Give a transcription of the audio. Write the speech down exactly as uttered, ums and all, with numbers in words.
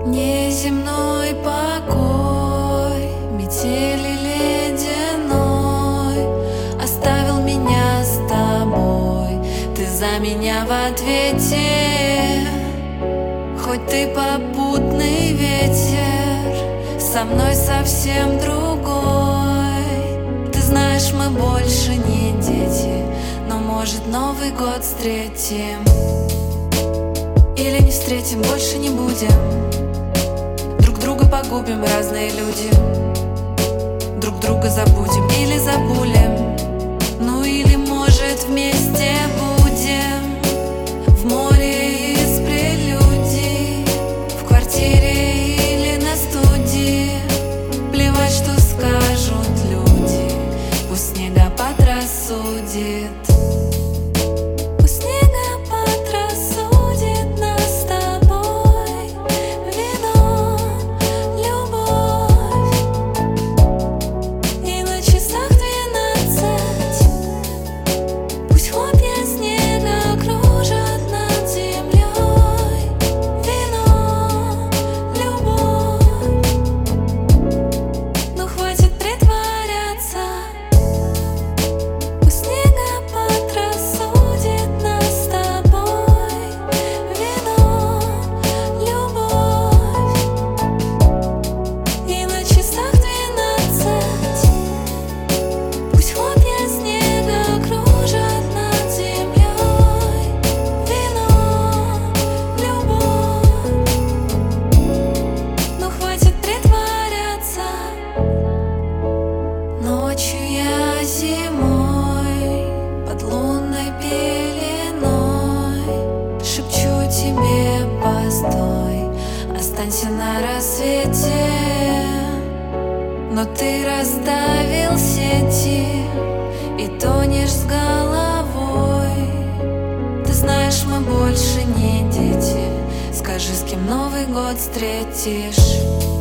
Неземной покой, метели ледяной оставил меня с тобой. Ты за меня в ответе, хоть ты попутный ветер, со мной совсем другой. Ты знаешь, мы больше не дети, но может Новый год встретим или не встретим, больше не будем. Друг друга погубим, разные люди. Друг друга забудем или забулим. Ну или может вместе будем в море из прелюдий, в квартире или на студии. Плевать, что скажут люди, пусть снегопад рассудит. Ночью я зимой под лунной пеленой шепчу тебе: постой, останься на рассвете. Но ты расставил сети и тонешь с головой. Ты знаешь, мы больше не дети, скажи, с кем Новый год встретишь.